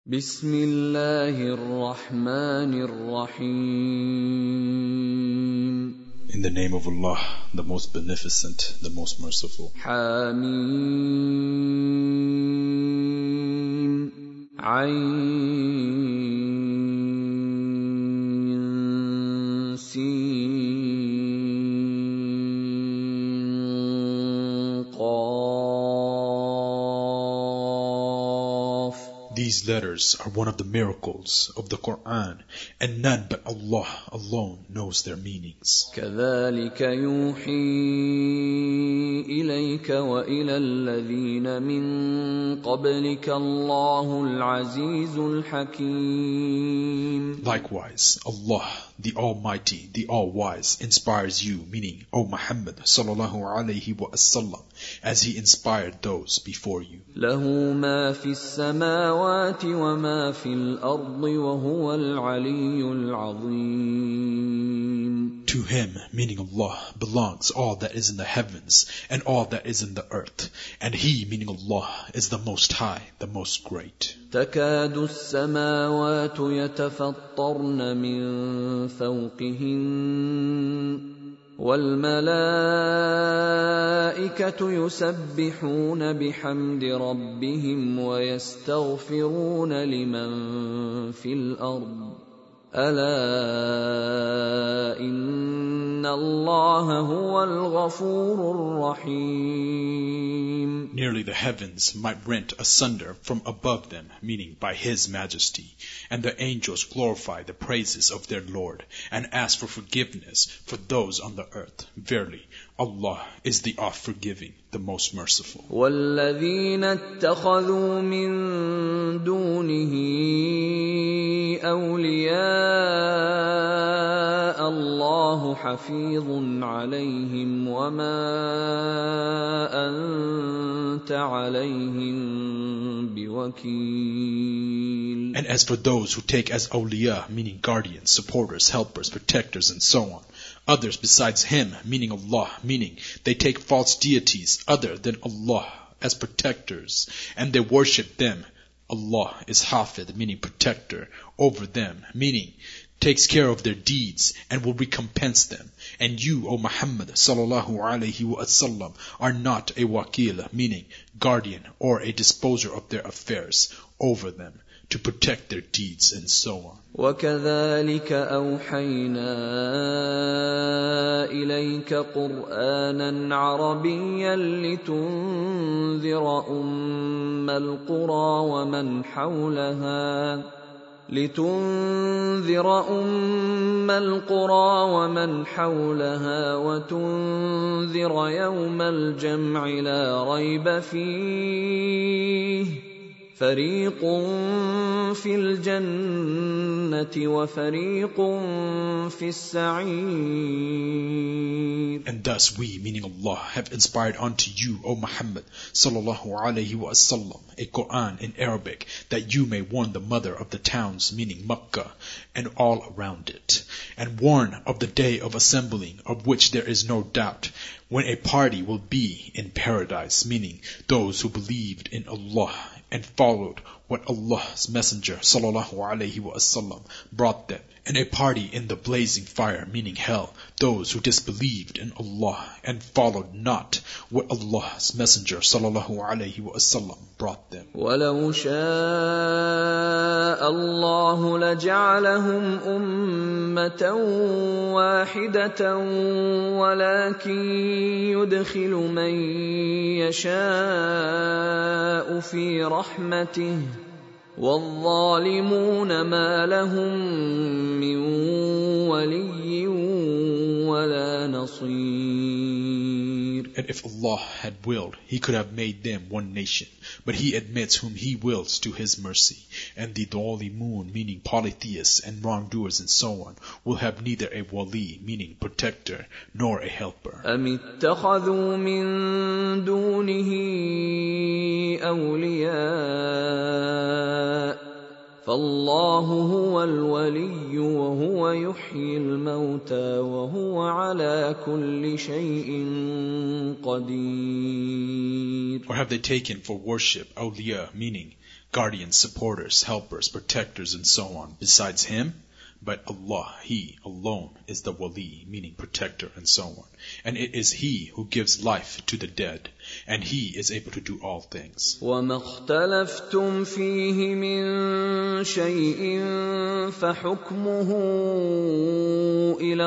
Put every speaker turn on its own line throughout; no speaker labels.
بسم الله الرحمن الرحيم.
In the name of Allah, the most beneficent, the most merciful.
حميم عين سين قاف.
These letters are one of the miracles of the Quran, and none but Allah alone knows their meanings.
كذلك يوحي إليك وإلى الذين من قبلك الله العزيز الحكيم.
Likewise, Allah, the Almighty, the All-Wise, inspires you, meaning, O Muhammad sallallahu alayhi wa sallam, as He inspired those before you.
له ما في السماوات وما في الأرض وهو العلي العظيم.
To Him, meaning Allah, belongs all that is in the heavens and all that is in the earth, and He, meaning Allah, is the Most High, the Most Great.
تكاد السماوات يتفطرن من فوقهن والملائكة يسبحون بحمد ربهم ويستغفرون لمن في الأرض ألا إن الله هو الغفور الرحيم.
Nearly the heavens might rent asunder from above them, meaning by His majesty, and the angels glorify the praises of their Lord, and ask for forgiveness for those on the earth. Verily, Allah is the oft-forgiving, the most merciful.
وَالَّذِينَ اتَّخَذُوا مِن دُونِهِ أَوْلِيَاءَ اللَّهُ حَفِيظٌ عَلَيْهِمْ وَمَا أَنْتَ عَلَيْهِمْ بِوَكِيلٍ.
And as for those who take as awliya, meaning guardians, supporters, helpers, protectors, and so on, others besides Him, meaning Allah, meaning they take false deities other than Allah as protectors, and they worship them. Allah is Hafid, meaning protector, over them, meaning takes care of their deeds and will recompense them. And you, O Muhammad sallallahu alayhi wa sallam, are not a wakil, meaning guardian or a disposer of their affairs over them, to protect their deeds and so on.
وَكَذَلِكَ أَوْحَيْنَا إِلَيْكَ قُرْآنًا عَرَبِيًّا لِتُنذِرَ أُمَّ الْقُرَى وَمَنْ حَوْلَهَا وَتُنذِرَ يَوْمَ الْجَمْعِ لَا رَيْبَ فِيهِ فَرِيقٌ فِي الْجَنَّةِ وَفَرِيقٌ فِي السَّعِيرِ.
And thus we, meaning Allah, have inspired unto you, O Muhammad sallallahu alayhi wa sallam, a Quran in Arabic, that you may warn the mother of the towns, meaning Makkah, and all around it, and warn of the day of assembling, of which there is no doubt, when a party will be in paradise, meaning those who believed in Allah and followed what Allah's Messenger sallallahu alayhi wa sallam brought them, and a party in the blazing fire, meaning hell, those who disbelieved in Allah and followed not what Allah's Messenger sallallahu alayhi wa sallam brought them.
وَلَوْ شَاءَ اللَّهُ لَجَعَلَهُمْ أُمَّةً وَاحِدَةً وَلَكِنْ يُدْخِلُ مَنْ يَشَاءُ فِي رَحْمَتِهِ وَالظَّالِمُونَ مَا لَهُم مِّن وَلِيٍّ وَلَا نَصِيرٍ.
And if Allah had willed, He could have made them one nation, but He admits whom He wills to His mercy. And the dhalimun, meaning polytheists and wrongdoers and so on, will have neither a wali, meaning protector, nor a helper.
أَمِ اتَّخَذُوا مِن دُونِهِ أَوْلِيَاءَ فَاللَّهُ هُوَ الْوَلِيُّ وَهُوَ يُحْيِي الْمَوْتَى وَهُوَ عَلَى كُلِّ شَيْءٍ قَدِيرٌ.
Or have they taken for worship awliya, meaning guardians, supporters, helpers, protectors, and so on besides him, but Allah, He alone is the wali, meaning protector, and so on. And it is He who gives life to the dead, and He is able to do all things.
وَمَا اخْتَلَفْتُمْ فِيهِ مِنْ شَيْءٍ فَحُكْمُهُ إِلَى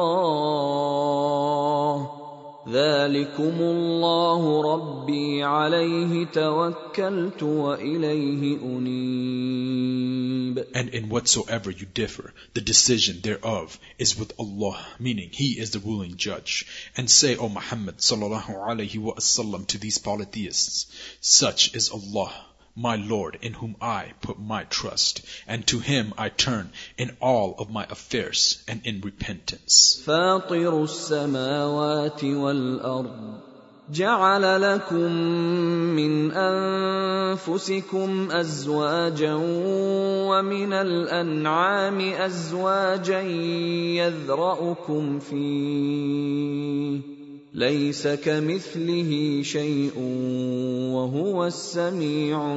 اللَّهِ ذَلِكُمُ اللَّهُ رَبِّي عَلَيْهِ تَوَكَّلْتُ وَإِلَيْهِ أُنِيبُ.
And in whatsoever you differ, the decision thereof is with Allah, meaning He is the ruling judge. And say, O Muhammad sallallahu alaihi wasallam, to these polytheists, such is Allah, my Lord, in whom I put my trust, and to Him I turn in all of my affairs and in repentance.
فاطر السماوات والأرض جعل لكم من أنفسكم أزواجا ومن الأنعام أزواجا يذرأكم فيه ليس كمثله شيء وهو السميع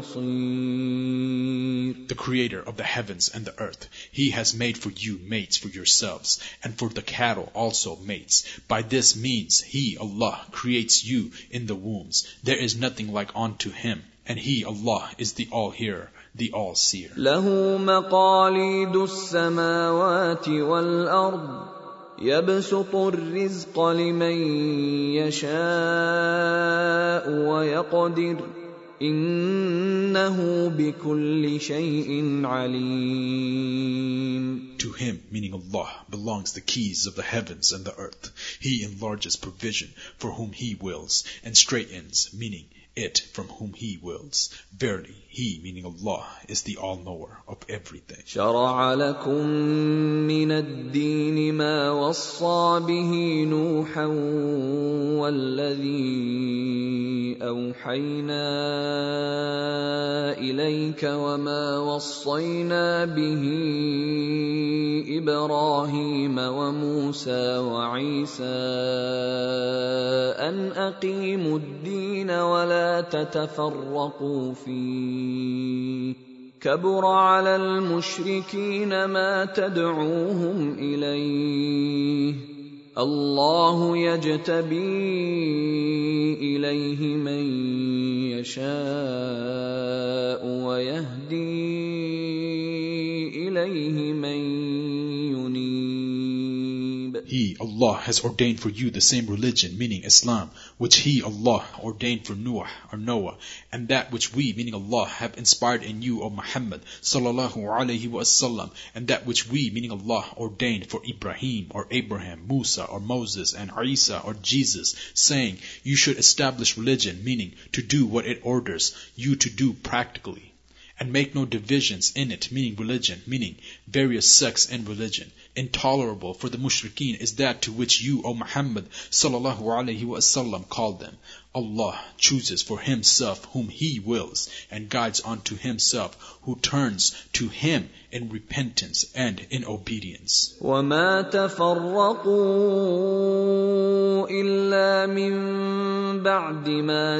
البصير.
The Creator of the heavens and the earth, He has made for you mates for yourselves, and for the cattle also mates. By this means He, Allah, creates you in the wombs. There is nothing like unto Him, and He, Allah, is the all-hearer, the all-seer.
له مقاليد السماوات والأرض يبسط الرزق لمن يشاء ويقدر إنه بكل شيء عليم.
To Him, meaning Allah, belongs the keys of the heavens and the earth. He enlarges provision for whom He wills, and straightens, meaning it from whom He wills. Verily, He, meaning Allah, is the all-knower of everything.
شرع لكم من الدين ما وصى به نوحا والذي أوحينا إليك وما وصينا به إبراهيم وموسى وعيسى أن أقيموا الدين ولا تتفرقوا فيه كبر على المشركين ما تدعوهم إليه الله يجتبي إليه من يشاء ويهدي إليه من ينيب.
He, Allah, has ordained for you the same religion, meaning Islam, which He, Allah, ordained for Noah or Noah, and that which we, meaning Allah, have inspired in you, O Muhammad sallallahu alaihi wasallam, and that which we, meaning Allah, ordained for Ibrahim or Abraham, Musa or Moses, and Isa or Jesus, saying, you should establish religion, meaning to do what it orders you to do practically, and make no divisions in it, meaning religion, meaning various sects in religion. Intolerable for the mushrikeen is that to which you, O Muhammad sallallahu alaihi wasallam, called them. Allah chooses for Himself whom He wills, and guides unto Himself who turns to Him in repentance and in obedience.
وَمَا تَفَرَّقُوا إِلَّا مِن بَعْدِ مَا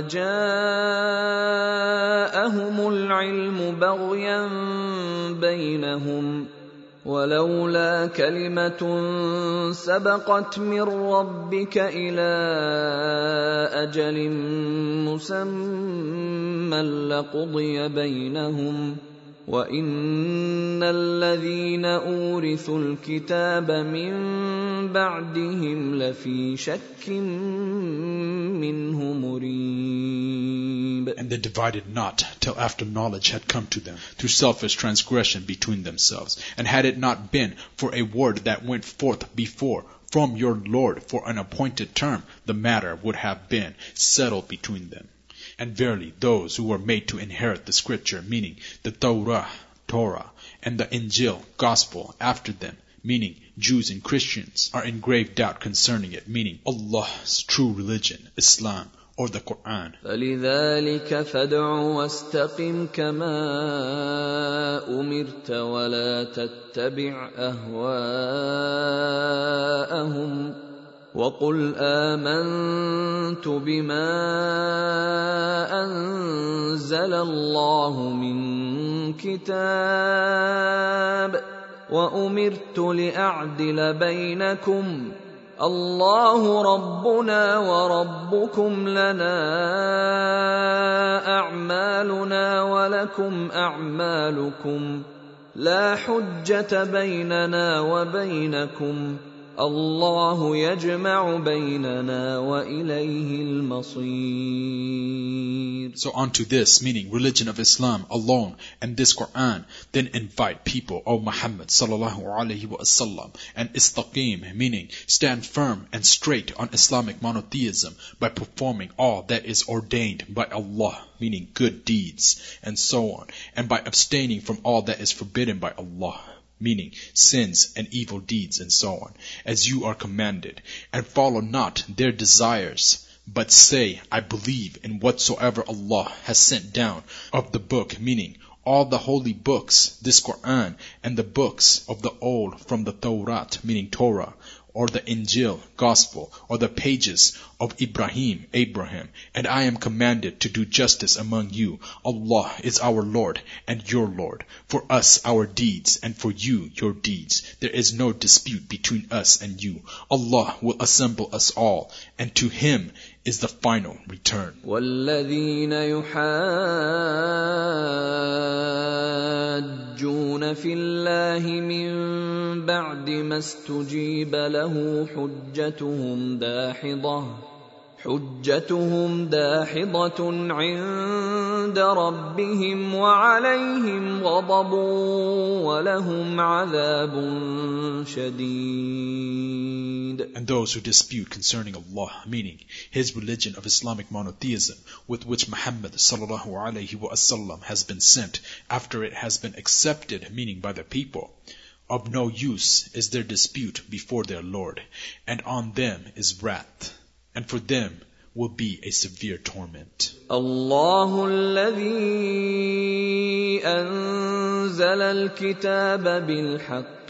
جَاءَهُمُ الْعِلْمُ بَغْيًا بَيْنَهُمْ ولولا كلمة سبقت من ربك إلى أجل مسمى لقضي بينهم وإن الذين أورثوا الكتاب من بعدهم لفي شك منه مريب.
And they divided not till after knowledge had come to them through selfish transgression between themselves. And had it not been for a word that went forth before from your Lord for an appointed term, the matter would have been settled between them. And verily those who were made to inherit the scripture, meaning the Torah, and the Injil, gospel, after them, meaning Jews and Christians, are in grave doubt concerning it, meaning Allah's true religion, Islam, or the Quran.
فَلِذَلِكَ فَادْعُ وَاسْتَقِمْ كَمَا أُمِرْتَ وَلَا تَتَّبِعْ أَهْوَاءَهُمْ وَقُلْ آمَنْتُ بِمَا أَنزَلَ اللَّهُ مِنْ كِتَابٍ وَأُمِرْتُ لِأَعْدِلَ بَيْنَكُمْ اللَّهُ رَبُّنَا وَرَبُّكُمْ لَنَا أَعْمَالُنَا وَلَكُمْ أَعْمَالُكُمْ لَا حُجَّةَ بَيْنَنَا وَبَيْنَكُمْ الله يجمع بيننا وإليه المصير.
So unto this, meaning religion of Islam alone and this Quran, then invite people, O Muhammad sallallahu alaihi wasallam, and istaqim, meaning stand firm and straight on Islamic monotheism by performing all that is ordained by Allah, meaning good deeds and so on, and by abstaining from all that is forbidden by Allah, meaning sins and evil deeds and so on, as you are commanded, and follow not their desires, but say, I believe in whatsoever Allah has sent down of the book, meaning all the holy books, this Quran, and the books of the old from the Tawrat, meaning Torah, or the Injil, gospel, or the pages of Abraham, and I am commanded to do justice among you. Allah is our Lord and your Lord. For us our deeds, and for you your deeds. There is no dispute between us and you. Allah will assemble us all, and to Him is the final return.
وَالَّذِينَ يُحَاجُّونَ فِي اللَّهِ مِن بَعْدِ مَا اسْتُجِيبَ لَهُ حُجَّتُهُمْ دَاحِضَةٌ عِندَ رَبِّهِمْ وَعَلَيْهِمْ غَضَبٌ وَلَهُمْ عَذَابٌ شَدِيدٌ.
And those who dispute concerning Allah, meaning His religion of Islamic monotheism, with which Muhammad sallallahu alaihi wasallam has been sent, after it has been accepted, meaning by the people, of no use is their dispute before their Lord, and on them is wrath, and for them will be a severe torment.
الله الذي أنزل الكتاب بالحق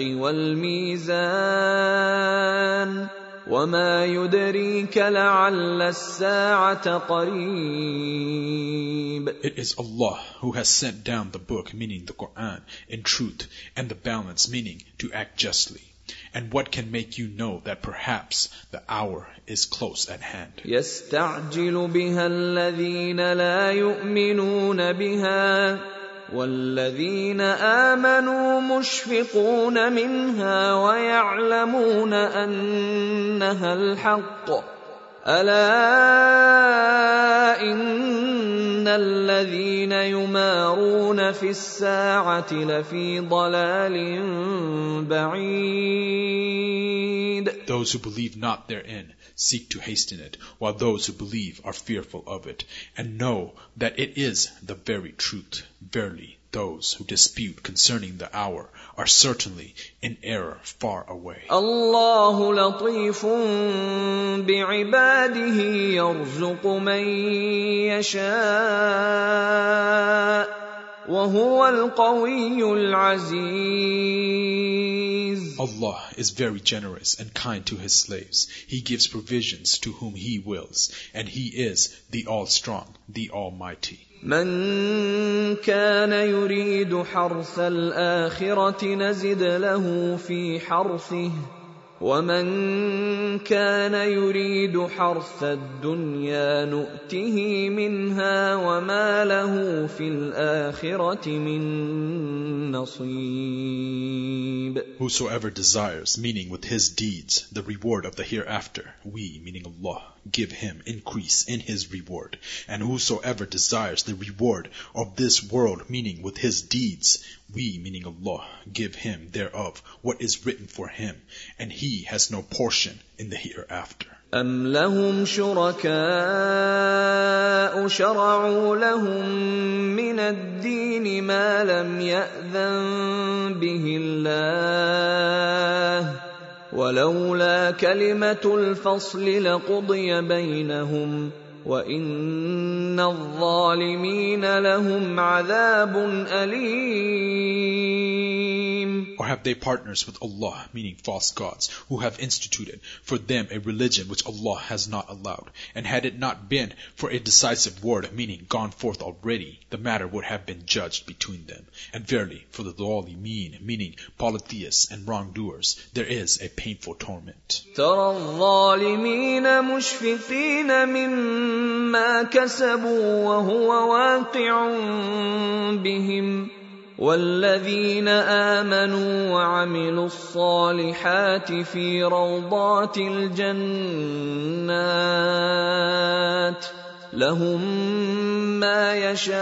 والميزان وما يدريك لعل الساعة قريب.
It is Allah who has sent down the book, meaning the Quran, in truth, and the balance, meaning to act justly. And what can make you know that perhaps the hour is close at hand?
يستعجل بها الذين لا يؤمنون بها والذين آمنوا مشفقون منها ويعلمون أنها الحق ألا إن الذين يمارون في الساعة لفي ضلال بعيد.
Those who believe not therein seek to hasten it, while those who believe are fearful of it, and know that it is the very truth. Verily, those who dispute concerning the hour are certainly in error far away.
الله لطيف بعباده يرزق من يشاء وهو القوي العزيز.
Allah is very generous and kind to His slaves. He gives provisions to whom He wills, and He is the All-Strong, the Almighty.
من كان يريد حرث الآخرة نزد له في حرثه ومن كان يريد حرث الدنيا نؤته منها وما له في الآخرة من نصيب.
Whosoever desires, meaning with his deeds, the reward of the hereafter, we, meaning Allah, give him increase in his reward. And whosoever desires the reward of this world, meaning with his deeds, we, meaning Allah, give him thereof what is written for him, and he has no portion in the hereafter.
أَمْ لَهُمْ شُرَكَاءُ شَرَعُوا لَهُم مِّنَ الدِّينِ مَا لَمْ يَأْذَن بِهِ اللَّهُ وَلَوْلَا كَلِمَةُ الْفَصْلِ لَقُضِيَ بَيْنَهُمْ وَإِنَّ الظَّالِمِينَ لَهُمْ عَذَابٌ أَلِيمٌ.
Or have they partners with Allah, meaning false gods, who have instituted for them a religion which Allah has not allowed? And had it not been for a decisive word, meaning gone forth already, the matter would have been judged between them. And verily, for the Zalimeen, meaning polytheists and wrongdoers, there is a painful torment.
ترى الظالمين مشفقين مما كسبوا وهو واقع بهم والذين آمنوا وعملوا الصالحات في روضات الجنات لهم ما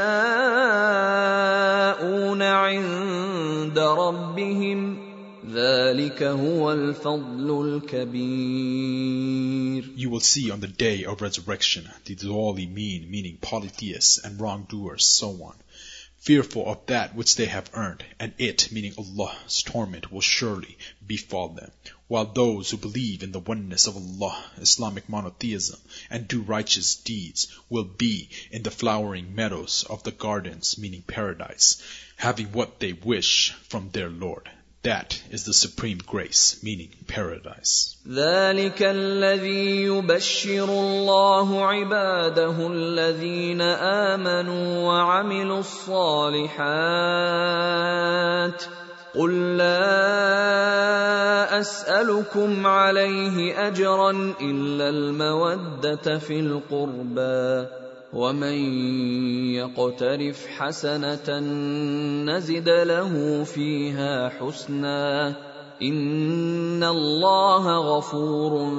يشاءون عند ربهم ذلك هو الفضل الكبير.
You will see on the day of resurrection the Zalimeen, meaning polytheists and wrongdoers, so on, fearful of that which they have earned, and it, meaning Allah's torment, will surely befall them. While those who believe in the oneness of Allah, Islamic monotheism, and do righteous deeds will be in the flowering meadows of the gardens, meaning paradise, having what they wish from their Lord. That is the supreme grace, meaning paradise.
ذلك الذي يبشر الله عباده الذين آمنوا وعملوا الصالحات قل لا أسألكم عليه أجرا إلا المودة في القربى ومن يقترف حسنة نزد له فيها حسنا إن الله غفور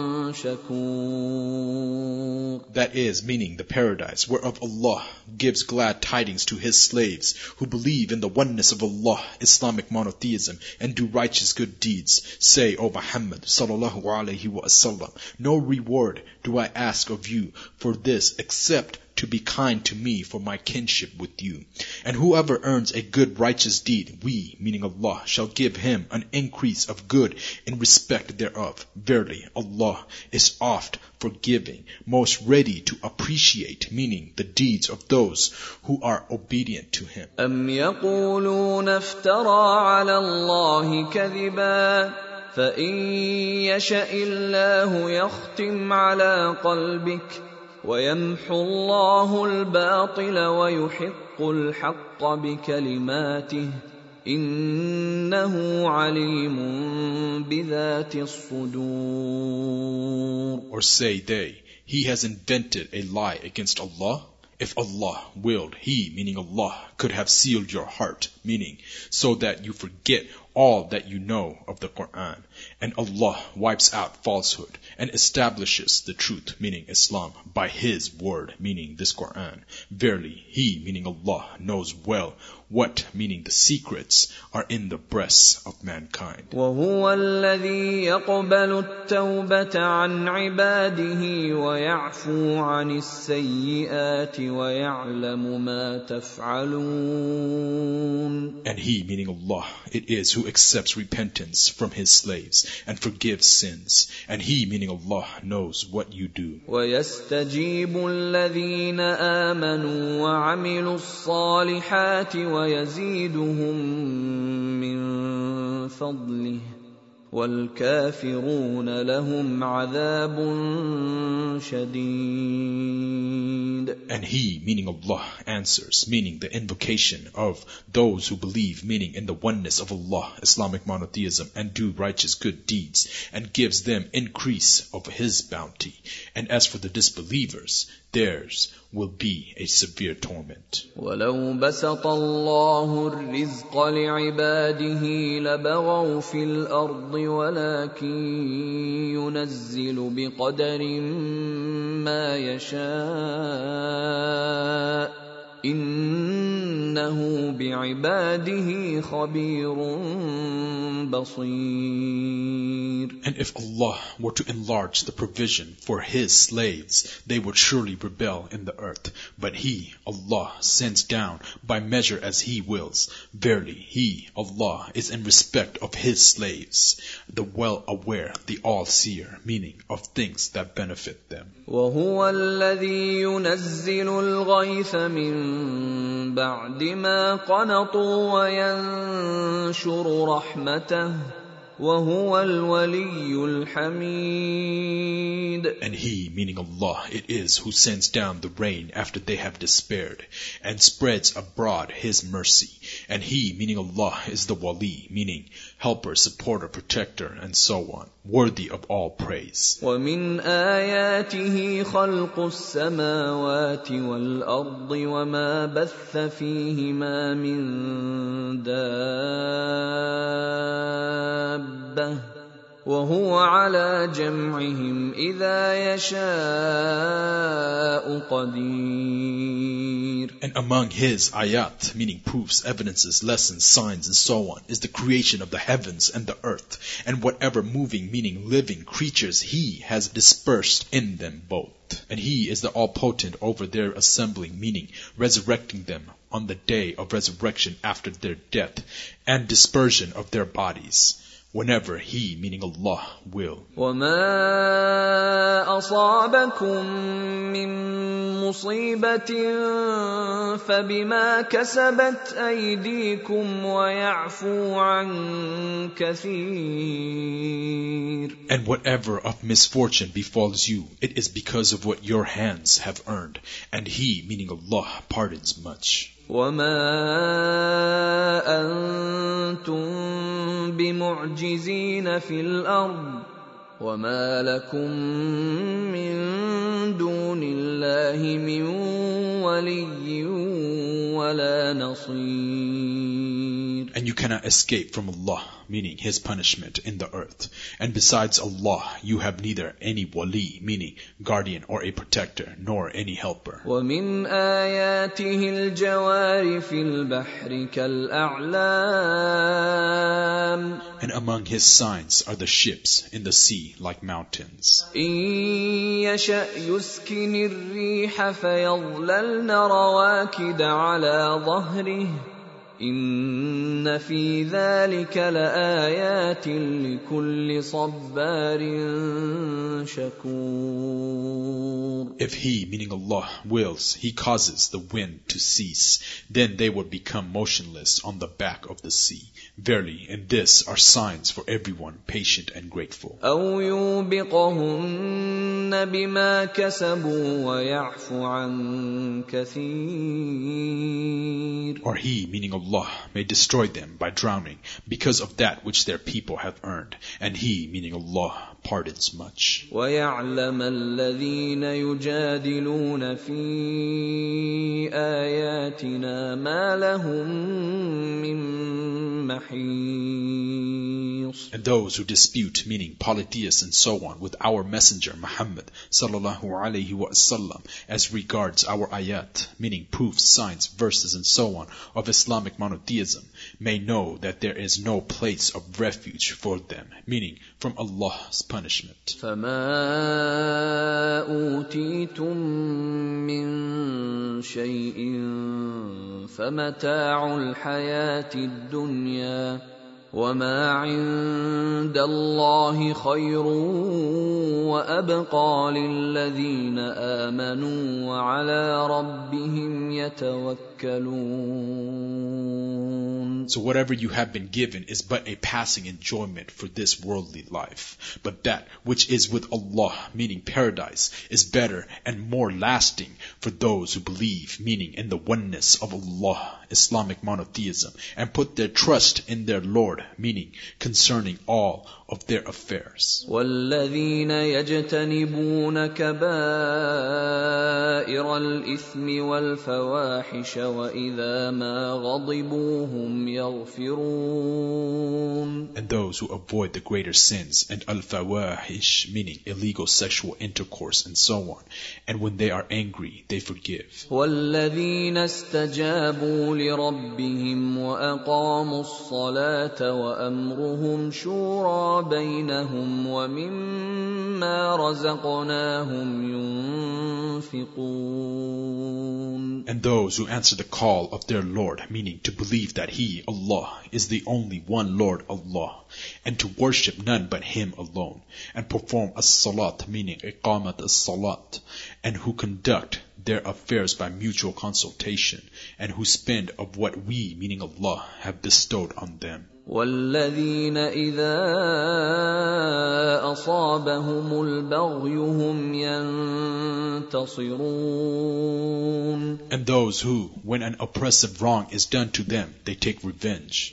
شكور.
That is, meaning the paradise whereof Allah gives glad tidings to His slaves who believe in the oneness of Allah, Islamic monotheism, and do righteous good deeds. Say, O Muhammad sallallahu alaihi wasallam, no reward do I ask of you for this except to be kind to me for my kinship with you. And whoever earns a good righteous deed, we, meaning Allah, shall give him an increase of good in respect thereof. Verily, Allah is oft forgiving, most ready to appreciate, meaning the deeds of those who are obedient to Him.
أم يقولون افترى على الله كذبا فإن يشأ الله يختم على قلبك ويمحو الله الباطل ويحق الحق بكلماته إنه عليم بذات الصدور.
Or say they, he has invented a lie against Allah? If Allah willed, He, meaning Allah, could have sealed your heart, meaning so that you forget all that you know of the Quran. And Allah wipes out falsehood and establishes the truth, meaning Islam, by His word, meaning this Quran. Verily, He, meaning Allah, knows well what, meaning the secrets, are in the breasts of mankind.
وهو الذي يقبل التوبة عن عباده ويعفو عن السيئات ويعلم ما تفعلون.
And He, meaning Allah, it is who accepts repentance from His slaves and forgives sins. And He, meaning Allah, knows what you do.
ويستجيب الذين آمنوا وعملوا الصالحات ويزيدهم من فضله والكافرون لهم عذاب شديد.
And He, meaning Allah, answers, meaning the invocation of those who believe, meaning in the oneness of Allah, Islamic monotheism, and do righteous good deeds, and gives them increase of His bounty. And as for the disbelievers, theirs will be a severe torment.
ولو بسط الله الرزق لعباده لبغوا في الأرض ولكن ينزل بقدر ما يشاء إنه بعباده خبير بصير.
And if Allah were to enlarge the provision for His slaves, they would surely rebel in the earth. But He, Allah, sends down by measure as He wills. Verily, He, Allah, is in respect of His slaves, the well-aware, the all-seer, meaning of things that benefit them.
وهو الذي ينزل الغيث من مِن بَعْدِ مَا قَنَطُوا وَيَنشُرُ رَحْمَتَهُ وَهُوَ الْوَلِيُّ الْحَمِيدُ.
And He, meaning Allah, it is who sends down the rain after they have despaired, and spreads abroad His mercy. And He, meaning Allah, is the Wali, meaning helper, supporter, protector, and so on, worthy of all praise.
وَمِنْ آيَاتِهِ خَلْقُ السَّمَاوَاتِ وَالْأَرْضِ وَمَا بَثَّ فِيهِمَا مِن دَابَّةٍ وَهُوَ عَلَى جَمْعِهِمْ إِذَا يَشَاءُ قَدِيرٌ.
And among His ayat, meaning proofs, evidences, lessons, signs, and so on, is the creation of the heavens and the earth, and whatever moving, meaning living creatures He has dispersed in them both. And He is the all-potent over their assembling, meaning resurrecting them on the day of resurrection after their death, and dispersion of their bodies, whenever He, meaning Allah, will.
وَمَا أَصَابَكُم مِّن مُّصِيبَةٍ فَبِمَا كَسَبَتْ أَيْدِيكُمْ وَيَعْفُو عَن كَثِيرٍ.
And whatever of misfortune befalls you, it is because of what your hands have earned, and He, meaning Allah, pardons much.
وَمَا أَنتُم بِمُعْجِزِينَ فِي الْأَرْضِ وَمَا لَكُم مِّن دُونِ اللَّهِ مِن وَلِيٍّ وَلَا نَصِيرٍ.
And you cannot escape from Allah, meaning His punishment in the earth. And besides Allah, you have neither any wali, meaning guardian or a protector, nor any helper.
وَمِنْ آيَاتِهِ الْجَوَارِ فِي الْبَحْرِ كَالْأَعْلَامِ.
And among His signs are the ships in the sea like mountains.
إِن يَشَأْ يُسْكِنِ الرِّيحَ فَيَظْلَلْنَ رَوَاكِدَ عَلَى ظَهْرِهِ إِنَّ فِي ذَلِكَ لَآيَاتٍ لِكُلِّ صَبَّارٍ شَكُورٍ.
If He, meaning Allah, wills, He causes the wind to cease, then they would become motionless on the back of the sea. Verily, in this are signs for everyone patient and grateful.
أَوْ يُوبِقَهُنَّ بِمَا كَسَبُوا وَيَعْفُ عَن كَثِيرٍ.
Or He, meaning Allah, may destroy them by drowning because of that which their people have earned, and He, meaning Allah, pardons much.
وَيَعْلَمَ الَّذِينَ يُجَادِلُونَ فِي آيَاتِنَا مَا لَهُم مِّن محيص.
And those who dispute, meaning polytheists and so on, with our messenger Muhammad sallallahu alaihi wasallam as regards our ayat, meaning proofs, signs, verses and so on of Islamic monotheism, may know that there is no place of refuge for them, meaning from Allah's punishment.
فَمَا أُوتِيتُم مِّن شَيْءٍ فَمَتَاعُ الْحَيَاةِ الدُّنْيَا وَمَا عِندَ اللَّهِ خَيْرٌ وَأَبْقَىٰ لِلَّذِينَ آمَنُوا وَعَلَىٰ رَبِّهِمْ يَتَوَكَّلُونَ.
So whatever you have been given is but a passing enjoyment for this worldly life. But that which is with Allah, meaning paradise, is better and more lasting for those who believe, meaning in the oneness of Allah, Islamic monotheism, and put their trust in their Lord, meaning concerning all of their affairs.
وَالَّذِينَ يَجْتَنِبُونَ كَبَائِرَ الْإِثْمِ وَالْفَوَاحِشَ وَإِذَا مَا غَضِبُوا هُمْ يَغْفِرُونَ.
And those who avoid the greater sins and al-fawahish, meaning illegal sexual intercourse and so on, and when they are angry, they forgive.
وَالَّذِينَ اسْتَجَابُوا لِرَبِّهِمْ وَأَقَامُوا الصَّلَاةَ وَأَمْرُهُمْ شُورَىٰ بَيْنَهُمْ وَمِمَّا رَزَقْنَاهُمْ يُنْفِقُونَ.
And those who answer the call of their Lord, meaning to believe that He, Allah, is the only one Lord Allah, and to worship none but Him alone, and perform as-salat, meaning iqamat as-salat, and who conduct their affairs by mutual consultation, and who spend of what we, meaning Allah, have bestowed on them.
وَالَّذِينَ إِذَا أَصَابَهُمُ الْبَغْيُ هُمْ يَنْتَصِرُونَ.
And those who, when an oppressive wrong is done to them, they take revenge.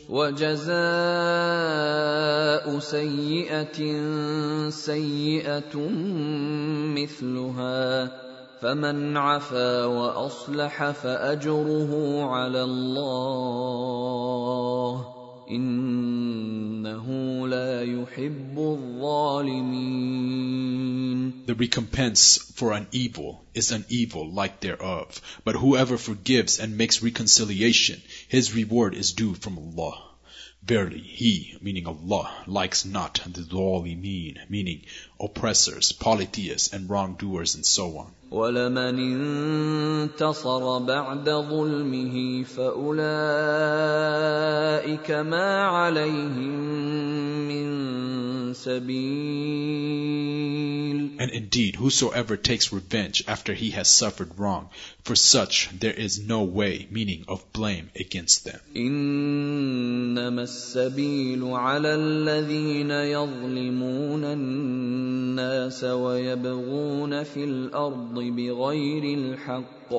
وَجَزَاءُ سَيِّئَةٍ سَيِّئَةٌ مِثْلُهَا فَمَنْ عَفَا وَأَصْلَحَ فَأَجْرُهُ عَلَى اللَّهِ إِنَّهُ لَا يُحِبُّ الظَّالِمِينَ.
The recompense for an evil is an evil like thereof, but whoever forgives and makes reconciliation, his reward is due from Allah. Verily, He, meaning Allah, likes not the zalimeen, meaning oppressors, polytheists, and wrongdoers, and so on.
وَلَمَنِ انتَصَرَ بَعْدَ ظُلْمِهِ فَأُولَئِكَ مَا عَلَيْهِمْ مِنْ سَبِيلٍ.
And indeed, whosoever takes revenge after he has suffered wrong, for such there is no way, meaning of blame, against them.
إِنَّمَا السَّبِيلُ عَلَى الَّذِينَ يَظْلِمُونَ النَّاسَ وَيَبْغُونَ فِي الْأَرْضِ بِغَيْرِ الْحَقِّ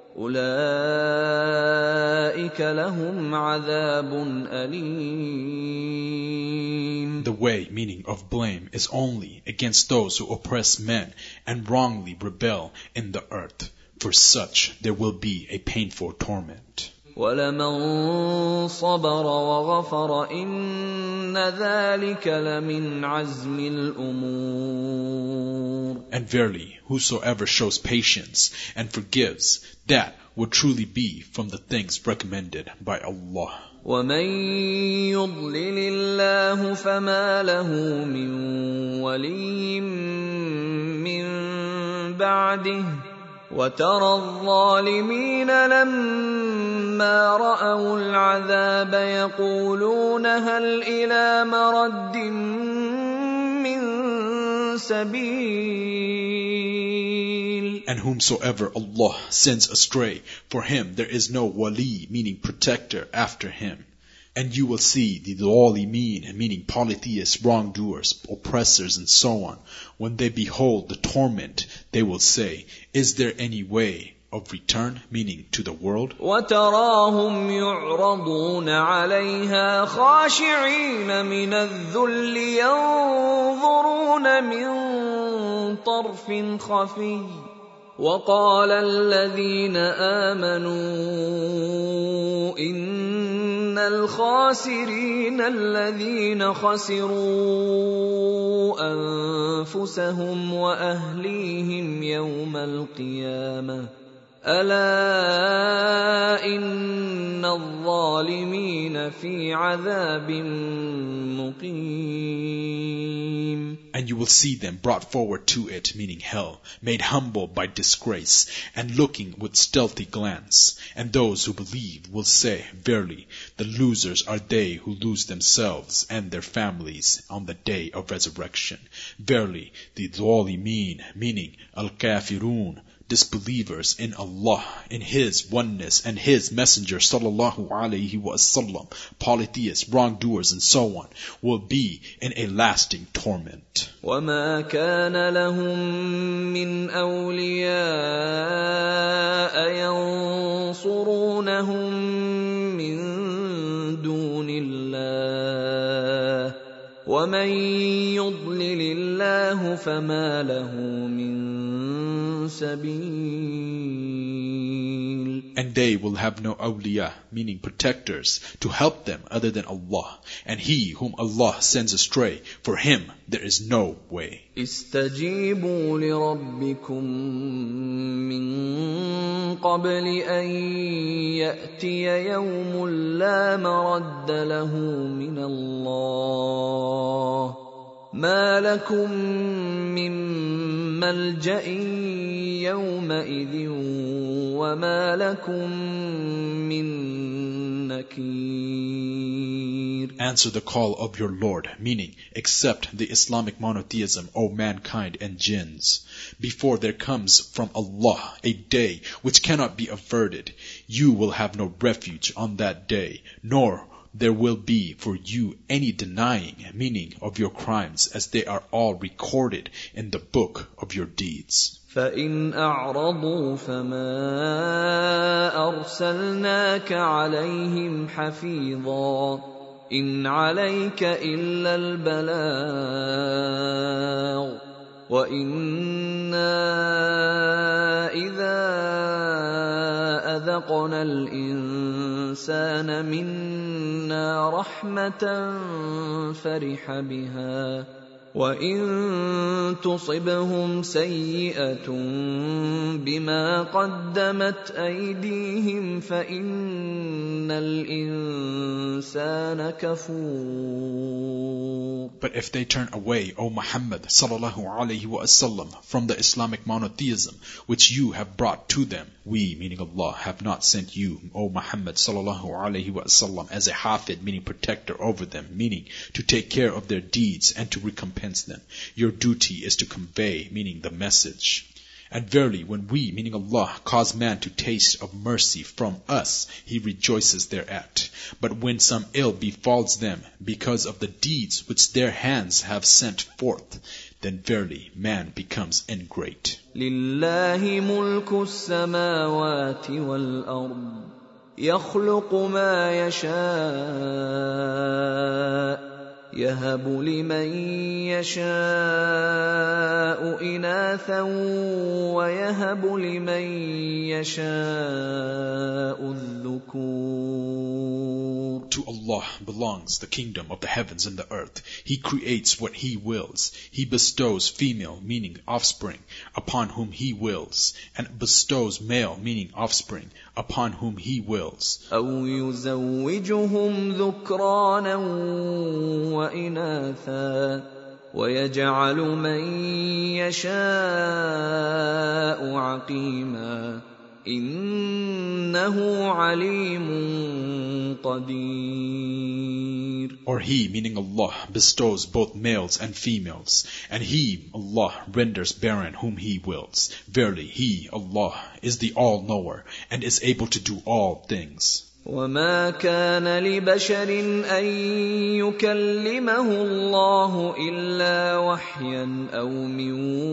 أُولَئِكَ لَهُمْ عَذَابٌ أَلِيمٌ.
The way, meaning of blame, is only against those who oppress men and wrongly rebel in the earth. For such there will be a painful torment.
وَلَمَنْ صَبَرَ وَغَفَرَ إِنَّ ذَلِكَ لَمِنْ عَزْمِ الْأُمُورِ.
And verily, whosoever shows patience and forgives, that will truly be from the things recommended by Allah.
وَمَنْ يُضْلِلِ اللَّهُ فَمَا لَهُ مِنْ وَلِيٍّ مِّنْ بَعْدِهِ وَتَرَى الظَّالِمِينَ لَمَّا رَأَوُا الْعَذَابَ يَقُولُونَ هَلْ إِلَى مَرَدٍّ مِّن سَبِيلٍ.
And whomsoever Allah sends astray, for him there is no wali, meaning protector, after him. And you will see the zalimeen, meaning polytheists, wrongdoers, oppressors, and so on. When they behold the torment, they will say, is there any way of return, meaning to the world?
وَتَرَاهُمْ يُعْرَضُونَ عَلَيْهَا خَاشِعِينَ مِنَ الذُّلِّ يَنظُرُونَ مِنْ طَرْفٍ خَفِيٍّ وَقَالَ الَّذِينَ آمَنُوا إِنَّ الْخَاسِرِينَ الَّذِينَ خَسِرُوا أَنفُسَهُمْ وَأَهْلِيهِمْ يَوْمَ الْقِيَامَةِ أَلَا إِنَّ الظَّالِمِينَ فِي عَذَابٍ مُقِيمٍ.
And you will see them brought forward to it, meaning hell, made humble by disgrace, and looking with stealthy glance. And those who believe will say, verily, the losers are they who lose themselves and their families on the day of resurrection. Verily, the zalimeen, meaning al-kafirun, disbelievers in Allah, in His oneness and His Messenger sallallahu alaihi wasallam, polytheists, wrongdoers, and so on, will be in a lasting torment.
وَمَا كَانَ لَهُم مِّنْ أَوْلِيَاءَ يَنصُرُونَهُم مِّن دُونِ اللَّهِ وَمَن يُضْلِلِ اللَّهُ فَمَا لَهُ مِن سبيل.
And they will have no awliya, meaning protectors, to help them other than Allah. And he whom Allah sends astray, for him there is no way.
استجيبوا لربكم من قبل أن يأتي يوم لا مرد له من الله ما لكم من ملجأ يومئذ وما لكم من نكير.
Answer the call of your Lord, meaning, accept the Islamic monotheism, O mankind and jinns, before there comes from Allah a day which cannot be averted. You will have no refuge on that day, nor there will be for you any denying, meaning, of your crimes, as they are all recorded in the book of your deeds.
فَإِنْ أَعْرَضُوا فَمَا أَرْسَلْنَاكَ عَلَيْهِمْ حَفِيظًا إِنْ عَلَيْكَ إِلَّا الْبَلَاغُ وَإِنَّا إِذَا أَذَقْنَا الْإِنسَانَ مِنَّا رَحْمَةً فَرِحَ بِهَا وَإِن تُصِبْهُمْ سَيِّئَةٌ بِمَا قَدَّمَتْ أَيْدِيهِمْ فَإِنَّ الْإِنسَانَ كَفُورٌ.
But if they turn away, O Muhammad sallallahu alaihi wasallam, from the Islamic monotheism which you have brought to them, we, meaning Allah, have not sent you, O Muhammad sallallahu alaihi wasallam, as a hafid, meaning protector over them, meaning to take care of their deeds and to recompense them. Your duty is to convey, meaning the message. And verily, when we, meaning Allah, cause man to taste of mercy from us, he rejoices thereat. But when some ill befalls them because of the deeds which their hands have sent forth, then verily man becomes ingrate.
لِلَّهِ مُلْكُ السَّمَاوَاتِ وَالْأَرْضِ يَخْلُقُ مَا يَشَاءُ يَهَبُ لِمَن يَشَاءُ إِنَاثًا وَيَهَبُ لِمَن يَشَاءُ الذُّكُورَ.
To Allah belongs the kingdom of the heavens and the earth. He creates what He wills. He bestows female, meaning offspring, upon whom He wills, and bestows male, meaning offspring, upon whom He wills.
أَوْ يُزَوِّجُهُمْ ذُكْرَانًا وَإِنَاثًا وَيَجْعَلُ مَن يَشَاءُ عَقِيمًا إِنَّهُ عَلِيمٌ قَدِيرٌ.
Or He, meaning Allah, bestows both males and females, and He, Allah, renders barren whom He wills. Verily, He, Allah, is the all-knower, and is able to do all things.
وَمَا كَانَ لِبَشَرٍ أَن يُكَلِّمَهُ اللَّهُ إِلَّا وَحْيًا أَوْ مِن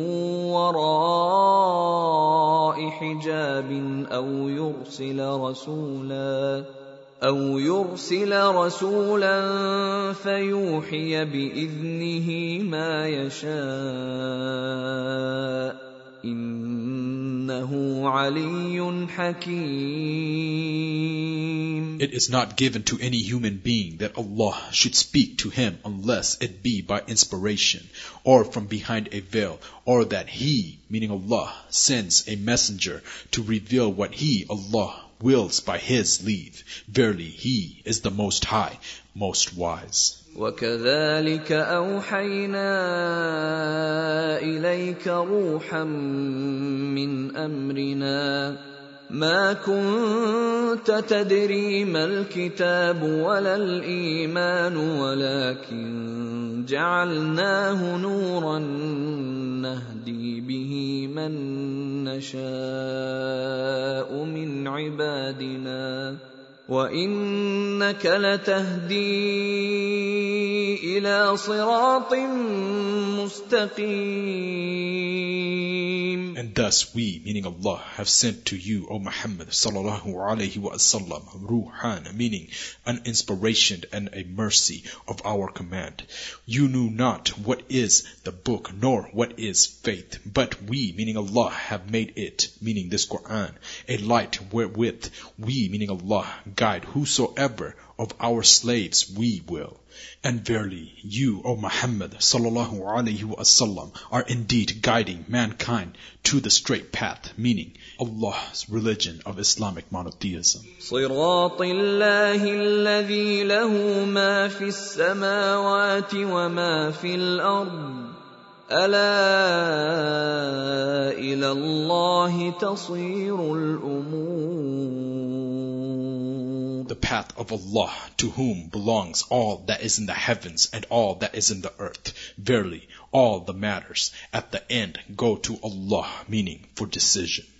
وَرَاءِ حِجَابٍ أَوْ يُرْسِلَ رَسُولًا فَيُوحِيَ بِإِذْنِهِ مَا يَشَاءُ إِنَّهُ عَلِيٌّ حَكِيمٌ.
It is not given to any human being that Allah should speak to him unless it be by inspiration, or from behind a veil, or that He, meaning Allah, sends a messenger to reveal what He, Allah, wills by His leave. Verily, He is the Most High, most wise.
وَكَذَلِكَ أَوْحَيْنَا إِلَيْكَ رُوحًا مِّنْ أَمْرِنَا مَا كُنتَ تَدْرِي مَا الْكِتَابُ وَلَا الْإِيمَانُ وَلَكِنْ جَعَلْنَاهُ نُورًا نَهْدِي بِهِ مَن نَّشَاءُ مِنْ عِبَادِنَا وَإِنَّكَ لَتَهْدِي إِلَى صِرَاطٍ مُسْتَقِيمٍ.
And thus we, meaning Allah, have sent to you, O Muhammad sallallahu alaihi wasallam, Ruhan, meaning an inspiration and a mercy of our command. You knew not what is the book, nor what is faith, but we, meaning Allah, have made it, meaning this Quran, a light wherewith we, meaning Allah, guide whosoever of our slaves we will. And verily, you, O Muhammad sallallahu alaihi wasallam, are indeed guiding mankind to the straight path, meaning Allah's religion of Islamic monotheism.
صراط الله الذي له ما في السماوات وما في الأرض ألا إلى الله تصير الأمور.
The path of Allah, to whom belongs all that is in the heavens and all that is in the earth. Verily, all the matters at the end go to Allah, meaning for decision.